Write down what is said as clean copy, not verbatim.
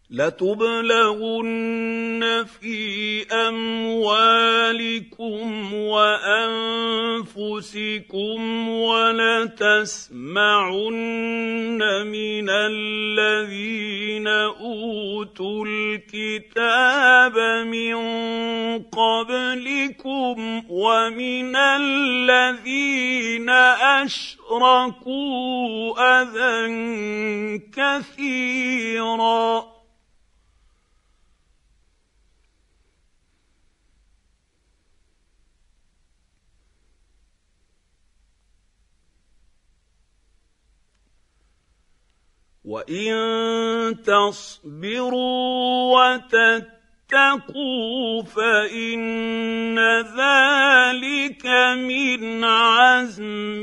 لَتُبْلَغُنَّ فِي أَمْوَالِكُمْ وَأَنفُسِكُمْ وَلَتَسْمَعُنَّ مِنَ الَّذِينَ أُوتُوا الْكِتَابَ مِن قَبْلِكُمْ وَمِنَ الَّذِينَ أَشْرَكُوا أَذًى كَثِيرًا وَإِن تَصْبِرُوا وَتَتَّقُوا فَإِنَّ ذَلِكَ مِنْ عَزْمِ